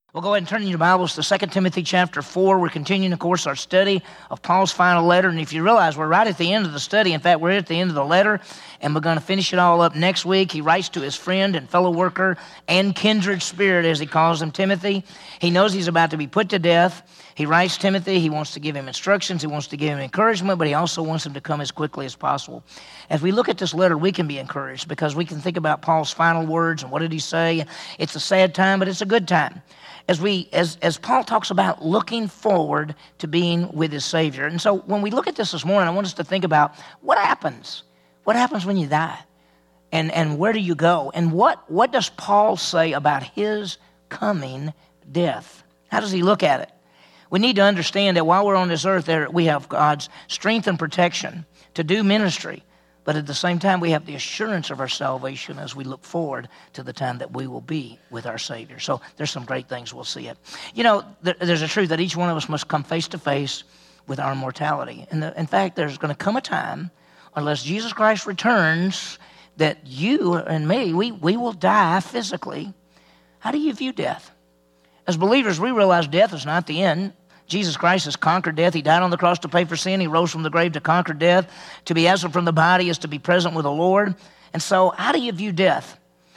We'll go ahead and turn in your Bibles to 2 Timothy chapter 4. We're continuing, of course, our study of Paul's final letter. And if you realize, we're right at the end of the study. In fact, we're at the end of the letter, and we're going to finish it all up next week. He writes to his friend and fellow worker and kindred spirit, as he calls him, Timothy. He knows he's about to be put to death. He writes Timothy. He wants to give him instructions. He wants to give him encouragement, but he also wants him to come as quickly as possible. As we look at this letter, we can be encouraged because we can think about Paul's final words and what did he say. It's a sad time, but it's a good time. As Paul talks about looking forward to being with his Savior. And so when we look at this morning, I want us to think about what happens. What happens when you die? And where do you go? And what does Paul say about his coming death? How does he look at it? We need to understand that while we're on this earth, we have God's strength and protection to do ministry. But at the same time, we have the assurance of our salvation as we look forward to the time that we will be with our Savior. So there's some great things we'll see it. You know, there's a truth that each one of us must come face to face with our mortality. And in fact, there's going to come a time, unless Jesus Christ returns, that you and me, we will die physically. How do you view death? As believers, we realize death is not the end. Jesus Christ has conquered death. He died on the cross to pay for sin. He rose from the grave to conquer death. To be absent from the body is to be present with the Lord. And so how do you view death?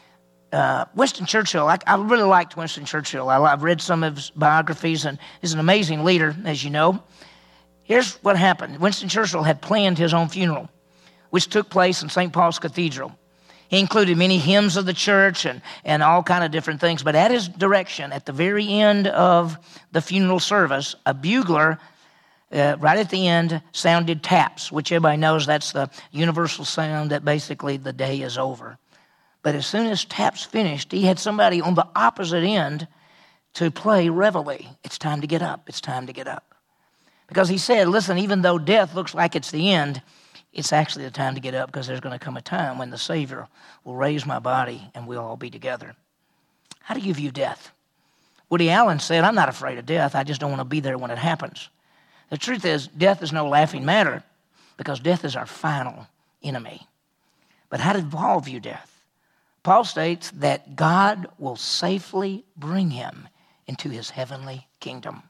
Winston Churchill, I really liked Winston Churchill. I've read some of his biographies, and he's an amazing leader, as you know. Here's what happened. Winston Churchill had planned his own funeral, which took place in St. Paul's Cathedral. He included many hymns of the church and all kind of different things. But at his direction, at the very end of the funeral service, a bugler, right at the end, sounded taps, which everybody knows that's the universal sound that basically the day is over. But as soon as taps finished, he had somebody on the opposite end to play Reveille. It's time to get up. It's time to get up. Because he said, listen, even though death looks like it's the end, it's actually the time to get up because there's going to come a time when the Savior will raise my body and we'll all be together. How do you view death? Woody Allen said, I'm not afraid of death. I just don't want to be there when it happens. The truth is, death is no laughing matter because death is our final enemy. But how did Paul view death? Paul states that God will safely bring him into his heavenly kingdom.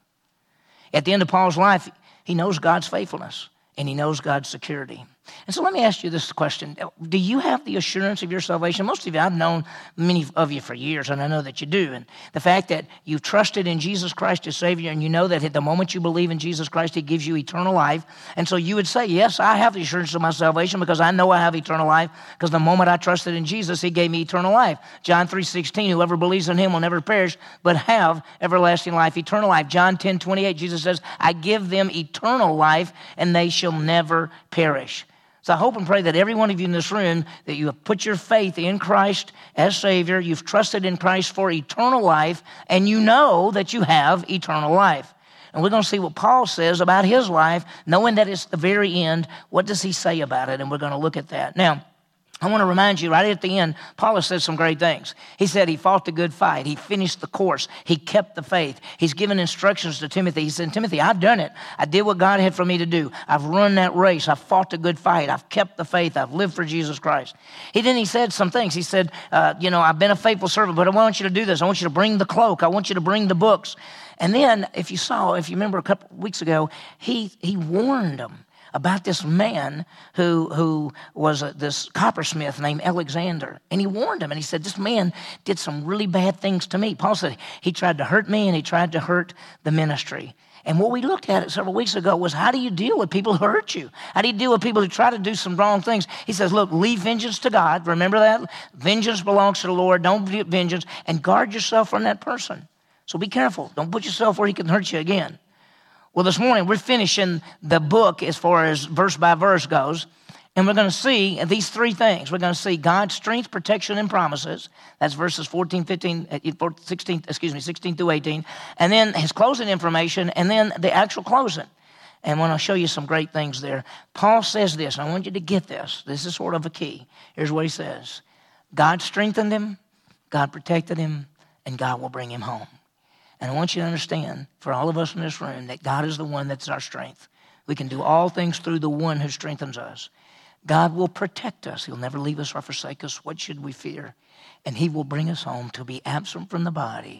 At the end of Paul's life, he knows God's faithfulness. And he knows God's security. And so let me ask you this question. Do you have the assurance of your salvation? Most of you, I've known many of you for years, and I know that you do. And the fact that you've trusted in Jesus Christ as Savior, and you know that at the moment you believe in Jesus Christ, He gives you eternal life. And so you would say, yes, I have the assurance of my salvation because I know I have eternal life because the moment I trusted in Jesus, He gave me eternal life. John 3:16, whoever believes in Him will never perish, but have everlasting life, eternal life. John 10:28, Jesus says, I give them eternal life, and they shall never perish. So I hope and pray that every one of you in this room, that you have put your faith in Christ as Savior, you've trusted in Christ for eternal life, and you know that you have eternal life. And we're going to see what Paul says about his life, knowing that it's the very end. What does he say about it? And we're going to look at that. Now, I want to remind you, right at the end, Paul has said some great things. He said he fought the good fight. He finished the course. He kept the faith. He's given instructions to Timothy. He said, Timothy, I've done it. I did what God had for me to do. I've run that race. I've fought the good fight. I've kept the faith. I've lived for Jesus Christ. He said some things. He said, I've been a faithful servant, but I want you to do this. I want you to bring the cloak. I want you to bring the books. And then, if you remember a couple of weeks ago, he warned them about this man who was this coppersmith named Alexander. And he warned him, and he said, this man did some really bad things to me. Paul said, he tried to hurt me, and he tried to hurt the ministry. And what we looked at several weeks ago was, how do you deal with people who hurt you? How do you deal with people who try to do some wrong things? He says, look, leave vengeance to God. Remember that? Vengeance belongs to the Lord. Don't get vengeance, and guard yourself from that person. So be careful. Don't put yourself where he can hurt you again. Well, this morning, we're finishing the book as far as verse by verse goes, and we're going to see these three things. We're going to see God's strength, protection, and promises. That's verses 16 through 18. And then his closing information, and then the actual closing. And I want to show you some great things there. Paul says this, and I want you to get this. This is sort of a key. Here's what he says. God strengthened him, God protected him, and God will bring him home. And I want you to understand, for all of us in this room, that God is the one that's our strength. We can do all things through the one who strengthens us. God will protect us. He'll never leave us or forsake us. What should we fear? And he will bring us home to be absent from the body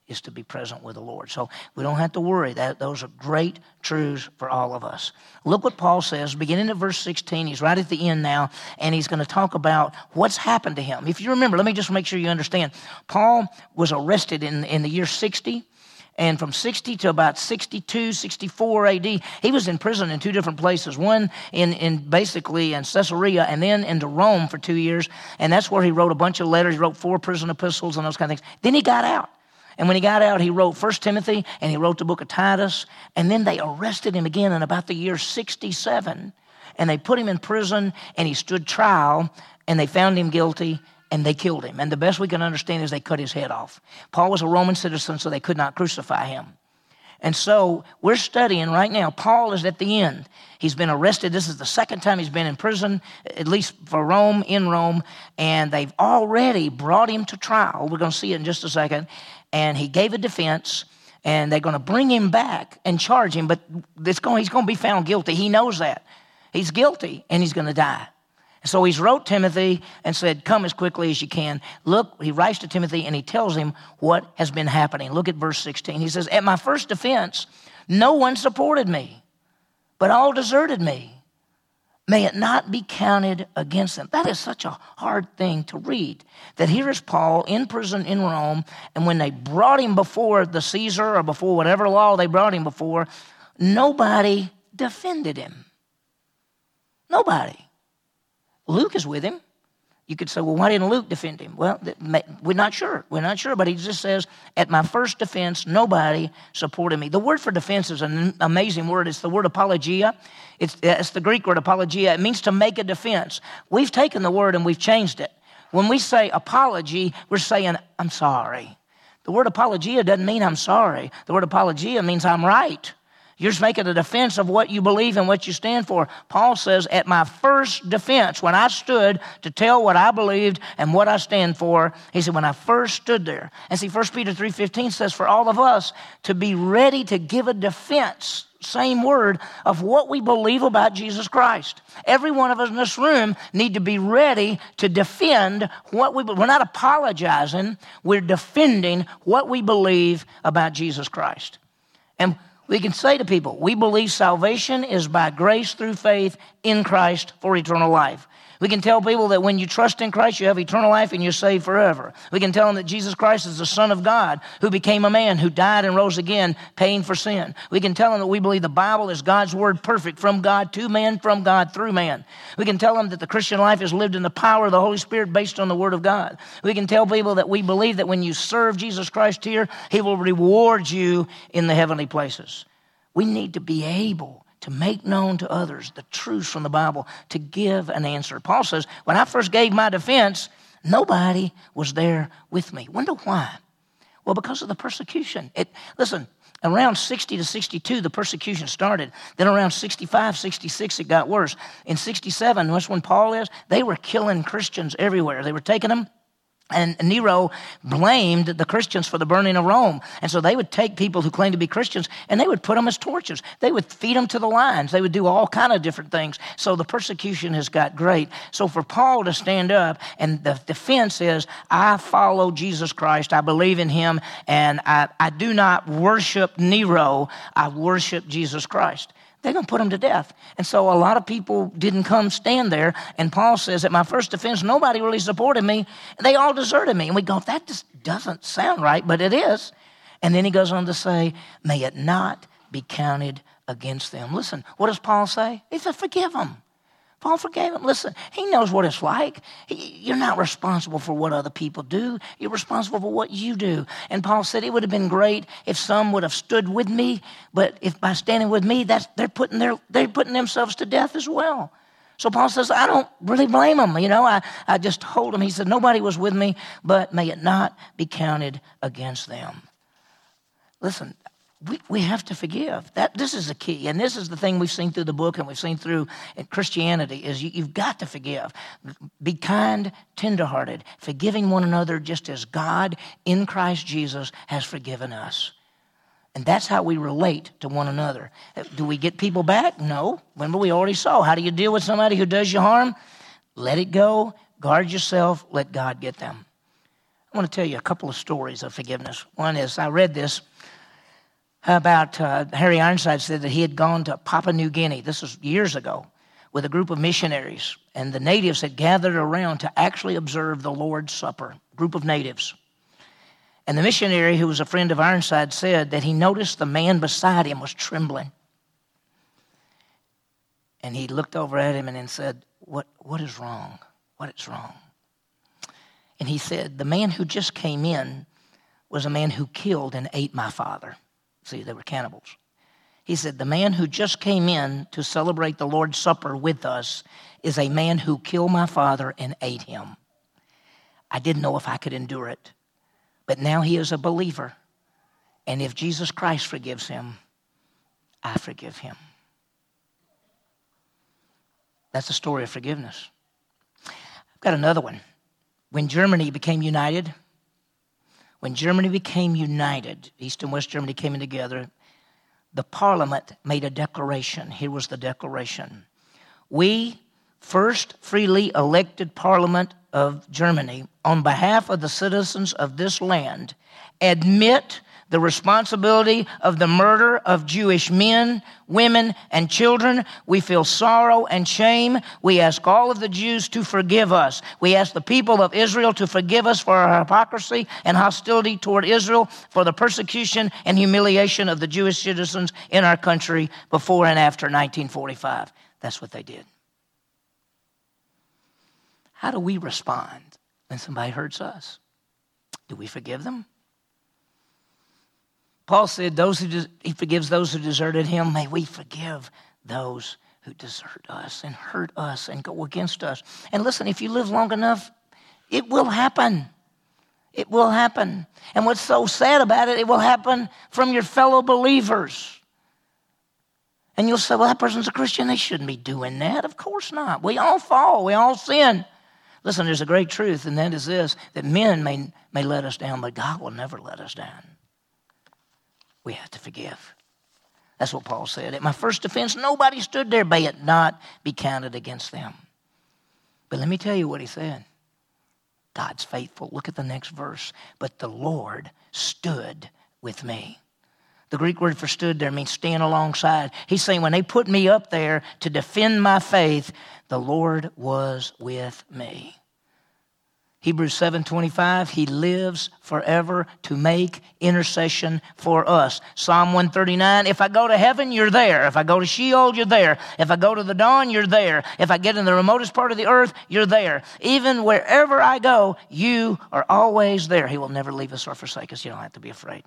is to be present with the Lord. So we don't have to worry. Those are great truths for all of us. Look what Paul says, beginning at verse 16. He's right at the end now, and he's going to talk about what's happened to him. If you remember, let me just make sure you understand. Paul was arrested in the year 60. And from 60 to about 62, 64 AD, he was in prison in two different places. One basically in Caesarea, and then into Rome for 2 years. And that's where he wrote a bunch of letters. He wrote 4 prison epistles and those kind of things. Then he got out. And when he got out, he wrote 1 Timothy, and he wrote the book of Titus. And then they arrested him again in about the year 67. And they put him in prison, and he stood trial, and they found him guilty, and they killed him. And the best we can understand is they cut his head off. Paul was a Roman citizen, so they could not crucify him. And so we're studying right now. Paul is at the end. He's been arrested. This is the second time he's been in prison, at least for Rome, in Rome. And they've already brought him to trial. We're going to see it in just a second. And he gave a defense, and they're going to bring him back and charge him. But he's going to be found guilty. He knows that. He's guilty, and he's going to die. So he's wrote Timothy and said, come as quickly as you can. Look, he writes to Timothy and he tells him what has been happening. Look at verse 16. He says, at my first defense, no one supported me, but all deserted me. May it not be counted against them. That is such a hard thing to read. That here is Paul in prison in Rome, and when they brought him before the Caesar or before whatever law they brought him before, nobody defended him. Nobody. Luke is with him. You could say, well, why didn't Luke defend him? Well, we're not sure. We're not sure, but he just says, at my first defense, nobody supported me. The word for defense is an amazing word. It's the word apologia. It's the Greek word apologia. It means to make a defense. We've taken the word and we've changed it. When we say apology, we're saying, I'm sorry. The word apologia doesn't mean I'm sorry. The word apologia means I'm right. You're just making a defense of what you believe and what you stand for. Paul says, at my first defense, when I stood to tell what I believed and what I stand for, he said, when I first stood there. And see, 1 Peter 3:15 says, for all of us to be ready to give a defense, same word, of what we believe about Jesus Christ. Every one of us in this room need to be ready to defend what we believe. We're not apologizing. We're defending what we believe about Jesus Christ. And we can say to people, we believe salvation is by grace through faith in Christ for eternal life. We can tell people that when you trust in Christ, you have eternal life and you're saved forever. We can tell them that Jesus Christ is the Son of God who became a man, who died and rose again, paying for sin. We can tell them that we believe the Bible is God's word perfect from God to man, from God through man. We can tell them that the Christian life is lived in the power of the Holy Spirit based on the Word of God. We can tell people that we believe that when you serve Jesus Christ here, He will reward you in the heavenly places. We need to be able to make known to others the truths from the Bible, to give an answer. Paul says, when I first gave my defense, nobody was there with me. Wonder why? Well, because of the persecution. Listen, around 60 to 62, the persecution started. Then around 65, 66, it got worse. In 67, that's when Paul is, they were killing Christians everywhere. They were taking them. And Nero blamed the Christians for the burning of Rome. And so they would take people who claimed to be Christians and they would put them as torches. They would feed them to the lions. They would do all kind of different things. So the persecution has got great. So for Paul to stand up, and the defense is, I follow Jesus Christ. I believe in Him. And I do not worship Nero. I worship Jesus Christ. They're going to put him to death. And so a lot of people didn't come stand there. And Paul says, at my first defense, nobody really supported me. They all deserted me. And we go, that just doesn't sound right, but it is. And then he goes on to say, may it not be counted against them. Listen, what does Paul say? He said, forgive them. Paul forgave him. Listen, he knows what it's like. You're not responsible for what other people do. You're responsible for what you do. And Paul said it would have been great if some would have stood with me, but if by standing with me, they're putting themselves to death as well. So Paul says, I don't really blame them. I just told him. He said, nobody was with me, but may it not be counted against them. Listen, we have to forgive. This is the key, and this is the thing we've seen through the book and we've seen through Christianity, is you've got to forgive. Be kind, tenderhearted, forgiving one another just as God in Christ Jesus has forgiven us. And that's how we relate to one another. Do we get people back? No. Remember, we already saw. How do you deal with somebody who does you harm? Let it go. Guard yourself. Let God get them. I want to tell you a couple of stories of forgiveness. One is, I read this about Harry Ironside said that he had gone to Papua New Guinea. This was years ago, with a group of missionaries. And the natives had gathered around to actually observe the Lord's Supper, a group of natives. And the missionary, who was a friend of Ironside, said that he noticed the man beside him was trembling. And he looked over at him and then said, What is wrong? What is wrong? And he said, the man who just came in was a man who killed and ate my father. See, they were cannibals. He said, the man who just came in to celebrate the Lord's Supper with us is a man who killed my father and ate him. I didn't know if I could endure it, but now he is a believer. And if Jesus Christ forgives him, I forgive him. That's the story of forgiveness. I've got another one. When Germany became united, East and West Germany came in together, the parliament made a declaration. Here was the declaration. We, first freely elected parliament of Germany, on behalf of the citizens of this land, admit the responsibility of the murder of Jewish men, women, and children. We feel sorrow and shame. We ask all of the Jews to forgive us. We ask the people of Israel to forgive us for our hypocrisy and hostility toward Israel, for the persecution and humiliation of the Jewish citizens in our country before and after 1945. That's what they did. How do we respond when somebody hurts us? Do we forgive them? Paul said, he forgives those who deserted him. May we forgive those who desert us and hurt us and go against us. And listen, if you live long enough, it will happen. It will happen. And what's so sad about it, it will happen from your fellow believers. And you'll say, well, that person's a Christian. They shouldn't be doing that. Of course not. We all fall. We all sin. Listen, there's a great truth, and that is this, that men may let us down, but God will never let us down. We have to forgive. That's what Paul said. At my first offense, nobody stood there. May it not be counted against them. But let me tell you what he said. God's faithful. Look at the next verse. But the Lord stood with me. The Greek word for stood there means stand alongside. He's saying when they put me up there to defend my faith, the Lord was with me. Hebrews 7:25, he lives forever to make intercession for us. Psalm 139, if I go to heaven, you're there. If I go to Sheol, you're there. If I go to the dawn, you're there. If I get in the remotest part of the earth, you're there. Even wherever I go, you are always there. He will never leave us or forsake us. You don't have to be afraid.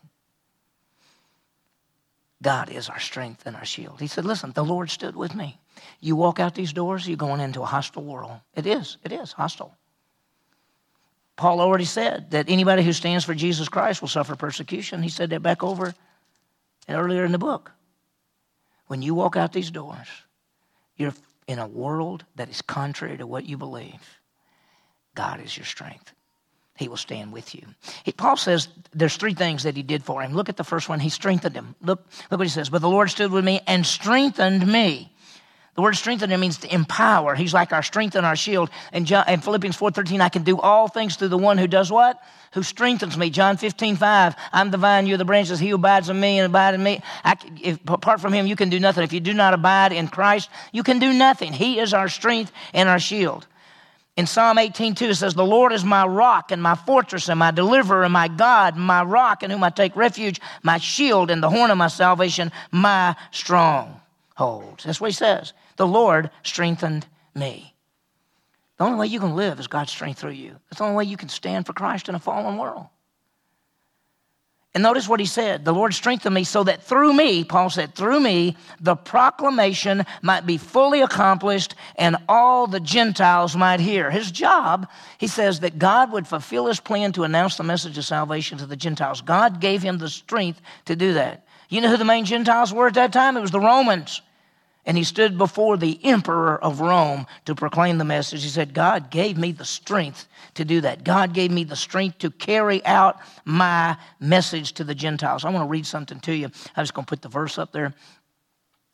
God is our strength and our shield. He said, listen, the Lord stood with me. You walk out these doors, you're going into a hostile world. It is hostile. Paul already said that anybody who stands for Jesus Christ will suffer persecution. He said that back over earlier in the book. When you walk out these doors, you're in a world that is contrary to what you believe. God is your strength. He will stand with you. Paul says there's three things that he did for him. Look at the first one. He strengthened him. Look what he says. But the Lord stood with me and strengthened me. The word strengthen means to empower. He's like our strength and our shield. And in Philippians 4:13, I can do all things through the one who does what? Who strengthens me. John 15:5, I'm the vine, you're the branches. He who abides in me and abide in me. Apart from him, you can do nothing. If you do not abide in Christ, you can do nothing. He is our strength and our shield. In Psalm 18:2, it says, the Lord is my rock and my fortress and my deliverer and my God, my rock in whom I take refuge, my shield and the horn of my salvation, my stronghold. That's what he says. The Lord strengthened me. The only way you can live is God's strength through you. That's the only way you can stand for Christ in a fallen world. And notice what he said. The Lord strengthened me so that through me, Paul said, through me, the proclamation might be fully accomplished and all the Gentiles might hear. His job, he says, that God would fulfill his plan to announce the message of salvation to the Gentiles. God gave him the strength to do that. You know who the main Gentiles were at that time? It was the Romans. And he stood before the emperor of Rome to proclaim the message. He said, God gave me the strength to do that. God gave me the strength to carry out my message to the Gentiles. I want to read something to you. I'm just going to put the verse up there.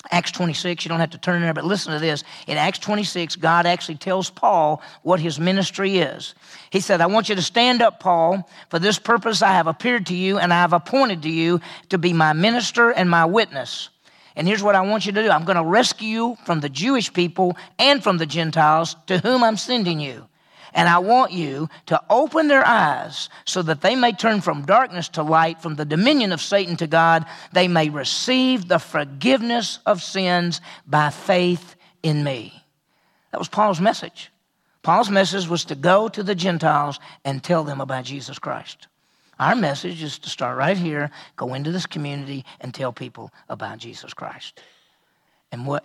Acts 26, you don't have to turn there, but listen to this. In Acts 26, God actually tells Paul what his ministry is. He said, I want you to stand up, Paul. For this purpose I have appeared to you, and I have appointed to you to be my minister and my witness. And here's what I want you to do. I'm going to rescue you from the Jewish people and from the Gentiles to whom I'm sending you. And I want you to open their eyes so that they may turn from darkness to light, from the dominion of Satan to God. They may receive the forgiveness of sins by faith in me. That was Paul's message. Paul's message was to go to the Gentiles and tell them about Jesus Christ. Our message is to start right here, go into this community, and tell people about Jesus Christ. And what,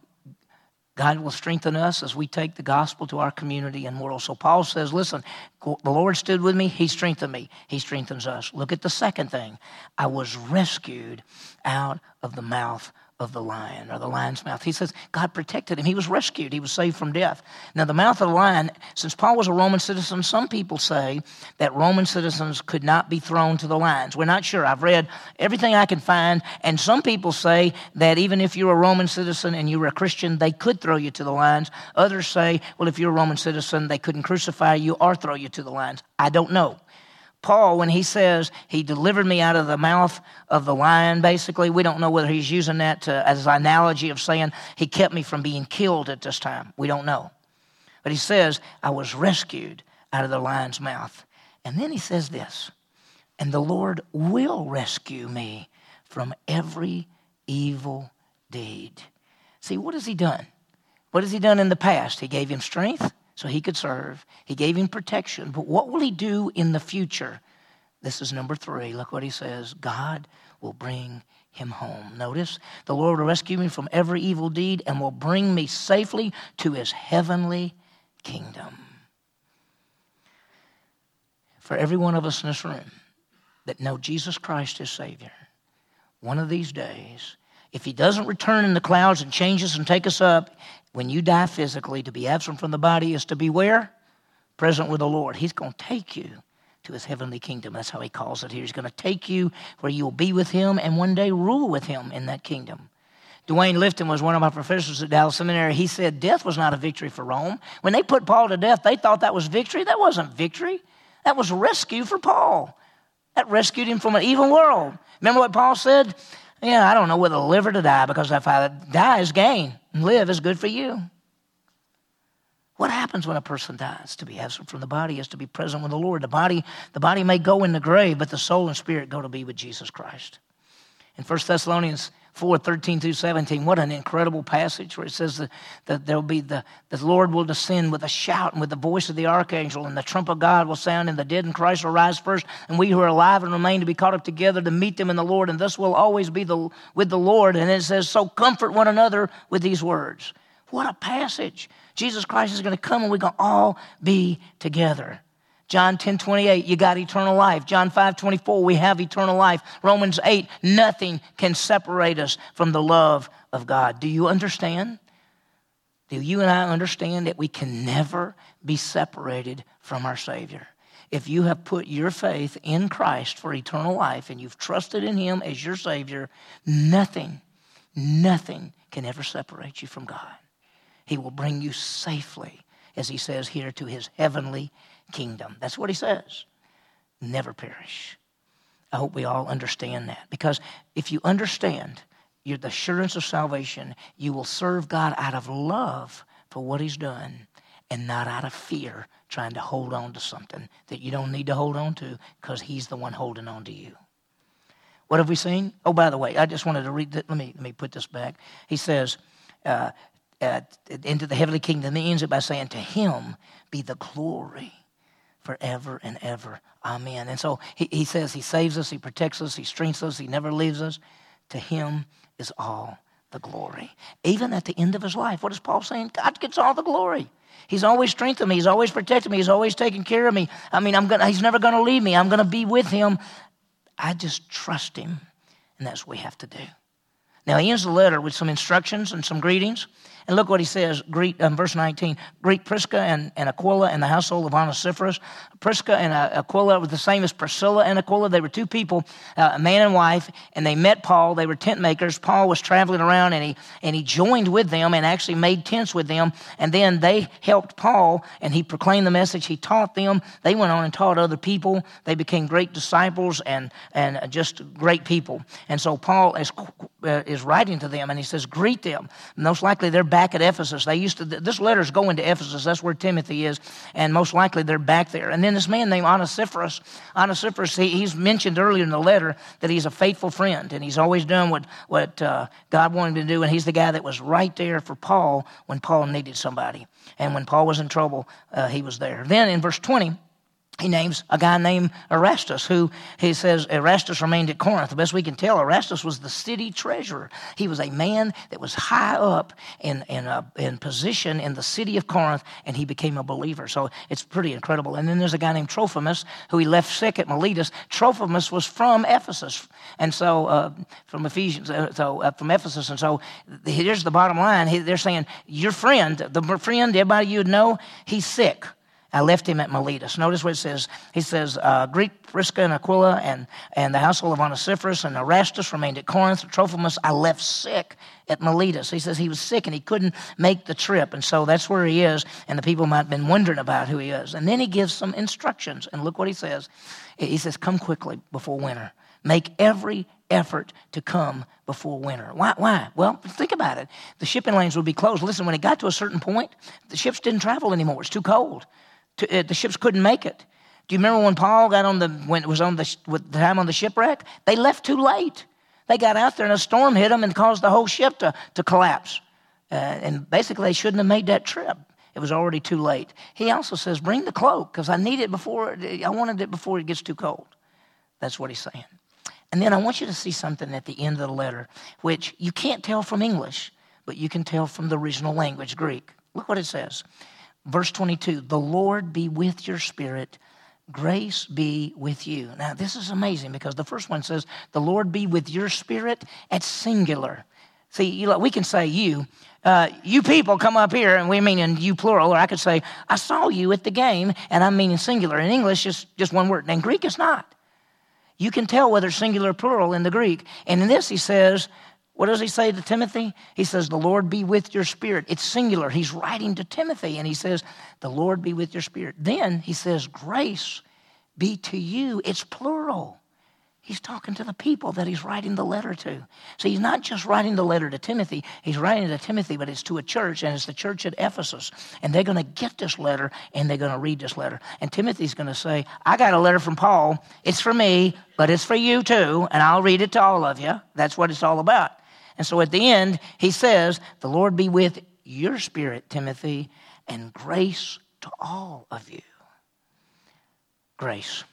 God will strengthen us as we take the gospel to our community and world. So Paul says, listen, the Lord stood with me. He strengthened me. He strengthens us. Look at the second thing. I was rescued out of the mouth of the lion, or the lion's mouth. He says God protected him. He was rescued. He was saved from death. Now, the mouth of the lion, since Paul was a Roman citizen, some people say that Roman citizens could not be thrown to the lions. We're not sure. I've read everything I can find, and some people say that even if you're a Roman citizen and you were a Christian, they could throw you to the lions. Others say, well, if you're a Roman citizen, they couldn't crucify you or throw you to the lions. I don't know. Paul, when he says he delivered me out of the mouth of the lion, basically, we don't know whether he's using that as an analogy of saying he kept me from being killed at this time. We don't know. But he says, I was rescued out of the lion's mouth. And then he says this, and the Lord will rescue me from every evil deed. See, what has he done? What has he done in the past? He gave him strength so he could serve. He gave him protection. But what will he do in the future? This is number 3. Look what he says. God will bring him home. Notice, the Lord will rescue me from every evil deed and will bring me safely to his heavenly kingdom. For every one of us in this room that know Jesus Christ as Savior, one of these days, if he doesn't return in the clouds and change us and take us up, when you die physically, to be absent from the body is to be where? Present with the Lord. He's going to take you to his heavenly kingdom. That's how he calls it here. He's going to take you where you'll be with him and one day rule with him in that kingdom. Dwayne Lifton was one of my professors at Dallas Seminary. He said death was not a victory for Rome. When they put Paul to death, they thought that was victory. That wasn't victory. That was rescue for Paul. That rescued him from an evil world. Remember what Paul said? I don't know whether to live or to die, because if I die is gain and live is good for you. What happens when a person dies? To be absent from the body is to be present with the Lord. The body may go in the grave, but the soul and spirit go to be with Jesus Christ. In 1 Thessalonians 4:13-17, what an incredible passage where it says that there'll be the Lord will descend with a shout and with the voice of the archangel, and the trump of God will sound, and the dead in Christ will rise first, and we who are alive and remain to be caught up together to meet them in the Lord, and thus will always be with the Lord. And it says, so comfort one another with these words. What a passage. Jesus Christ is going to come and we're going to all be together. John 10:28, you got eternal life. John 5:24, we have eternal life. Romans 8, nothing can separate us from the love of God. Do you understand? Do you and I understand that we can never be separated from our Savior? If you have put your faith in Christ for eternal life and you've trusted in him as your Savior, nothing can ever separate you from God. He will bring you safely, as he says here, to his heavenly kingdom. That's what he says. Never perish. I hope we all understand that. Because if you understand the assurance of salvation, you will serve God out of love for what he's done and not out of fear trying to hold on to something that you don't need to hold on to, because he's the one holding on to you. What have we seen? Oh, by the way, I just wanted to read that. Let me put this back. He says, into the heavenly kingdom. He ends it by saying, to him be the glory forever and ever. Amen. And so he says he saves us, he protects us, he strengthens us, he never leaves us. To him is all the glory. Even at the end of his life, what is Paul saying? God gets all the glory. He's always strengthened me. He's always protected me. He's always taken care of me. He's never going to leave me. I'm going to be with him. I just trust him. And that's what we have to do. Now, he ends the letter with some instructions and some greetings. And look what he says, verse 19. Greet Prisca and Aquila and the household of Onesiphorus. Prisca and Aquila were the same as Priscilla and Aquila. They were two people, a man and wife, and they met Paul. They were tent makers. Paul was traveling around, and he joined with them and actually made tents with them. And then they helped Paul, and he proclaimed the message. He taught them. They went on and taught other people. They became great disciples and just great people. And so Paul is writing to them, and he says, greet them. Most likely they're back at Ephesus. This letter's going to Ephesus. That's where Timothy is, and most likely they're back there. And then this man named Onesiphorus, he's mentioned earlier in the letter that he's a faithful friend, and he's always done what God wanted him to do, and he's the guy that was right there for Paul when Paul needed somebody. And when Paul was in trouble, he was there. Then in verse 20, he names a guy named Erastus, who he says Erastus remained at Corinth. The best we can tell, Erastus was the city treasurer. He was a man that was high up in position in the city of Corinth, and he became a believer. So it's pretty incredible. And then there's a guy named Trophimus, who he left sick at Miletus. Trophimus was from Ephesus, and so from Ephesus. And so here's the bottom line. They're saying, your friend, the friend, everybody you would know, he's sick. I left him at Miletus. Notice what it says. He says, greet Prisca and Aquila and the household of Onesiphorus, and Erastus remained at Corinth. Trophimus I left sick at Miletus. He says he was sick and he couldn't make the trip. And so that's where he is, and the people might have been wondering about who he is. And then he gives some instructions, and look what he says. He says, come quickly before winter. Make every effort to come before winter. Why? Well, think about it. The shipping lanes would be closed. Listen, when it got to a certain point, the ships didn't travel anymore. It's too cold. The ships couldn't make it. Do you remember when Paul when it was on the time on the shipwreck? They left too late. They got out there and a storm hit them and caused the whole ship to collapse. And basically, they shouldn't have made that trip. It was already too late. He also says, bring the cloak, because I wanted it before it gets too cold. That's what he's saying. And then I want you to see something at the end of the letter, which you can't tell from English, but you can tell from the original language, Greek. Look what it says. Verse 22, the Lord be with your spirit, grace be with you. Now, this is amazing because the first one says, the Lord be with your spirit at singular. See, we can say you people come up here, and we mean in you plural, or I could say, I saw you at the game, and I'm meaning singular. In English, just one word. And in Greek, it's not. You can tell whether it's singular or plural in the Greek. And in this, he says, what does he say to Timothy? He says, the Lord be with your spirit. It's singular. He's writing to Timothy, and he says, the Lord be with your spirit. Then he says, grace be to you. It's plural. He's talking to the people that he's writing the letter to. So he's not just writing the letter to Timothy. He's writing to Timothy, but it's to a church, and it's the church at Ephesus. And they're going to get this letter, and they're going to read this letter. And Timothy's going to say, I got a letter from Paul. It's for me, but it's for you too, and I'll read it to all of you. That's what it's all about. And so at the end, he says, the Lord be with your spirit, Timothy, and grace to all of you. Grace.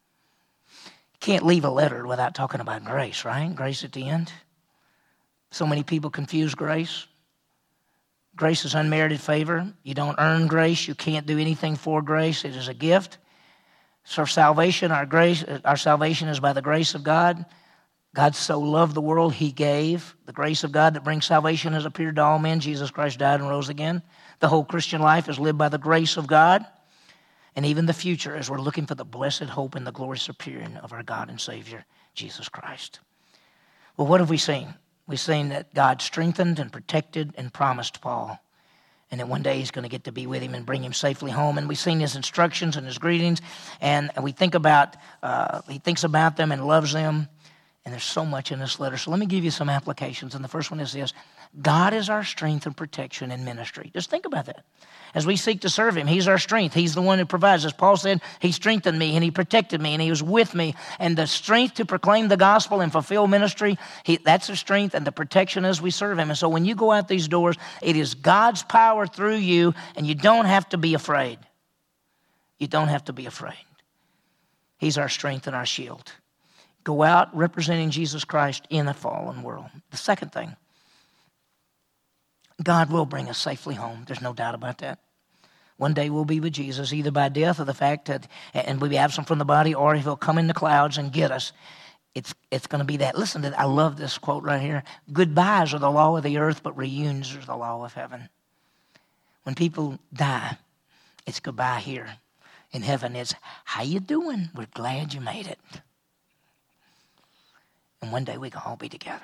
You can't leave a letter without talking about grace, right? Grace at the end. So many people confuse grace. Grace is unmerited favor. You don't earn grace. You can't do anything for grace. It is a gift. So salvation, our salvation is by the grace of God. God so loved the world, he gave. The grace of God that brings salvation has appeared to all men. Jesus Christ died and rose again. The whole Christian life is lived by the grace of God. And even the future as we're looking for the blessed hope and the glorious appearing of our God and Savior, Jesus Christ. Well, what have we seen? We've seen that God strengthened and protected and promised Paul. And that one day he's going to get to be with him and bring him safely home. And we've seen his instructions and his greetings. And we think about, he thinks about them and loves them. And there's so much in this letter. So let me give you some applications. And the first one is this. God is our strength and protection in ministry. Just think about that. As we seek to serve him, he's our strength. He's the one who provides. As Paul said, he strengthened me and he protected me and he was with me. And the strength to proclaim the gospel and fulfill ministry, that's the strength and the protection as we serve him. And so when you go out these doors, it is God's power through you, and you don't have to be afraid. You don't have to be afraid. He's our strength and our shield. Go out representing Jesus Christ in a fallen world. The second thing, God will bring us safely home. There's no doubt about that. One day we'll be with Jesus, either by death or the fact that, and we'll be absent from the body, or he'll come in the clouds and get us. It's going to be that. Listen to that. I love this quote right here. Goodbyes are the law of the earth, but reunions are the law of heaven. When people die, it's goodbye here. In heaven, it's, how you doing? We're glad you made it. And one day we can all be together.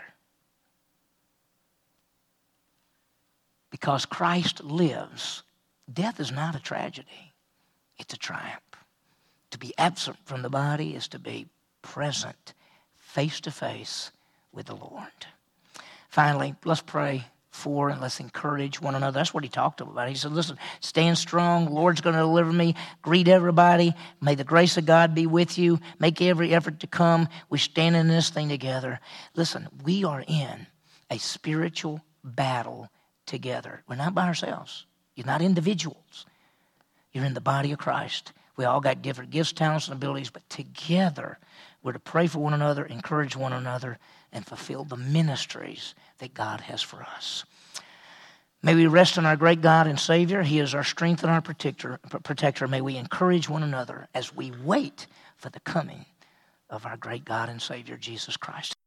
Because Christ lives, death is not a tragedy. It's a triumph. To be absent from the body is to be present, face to face with the Lord. Finally, let's pray for and let's encourage one another. That's what he talked about. He said, listen, stand strong. The Lord's going to deliver me. Greet everybody. May the grace of God be with you. Make every effort to come. We stand in this thing together. Listen, we are in a spiritual battle together. We're not by ourselves. You're not individuals. You're in the body of Christ. We all got different gifts, talents, and abilities, but together we're to pray for one another, encourage one another, and fulfill the ministries that God has for us. May we rest in our great God and Savior. He is our strength and our protector. May we encourage one another as we wait for the coming of our great God and Savior, Jesus Christ.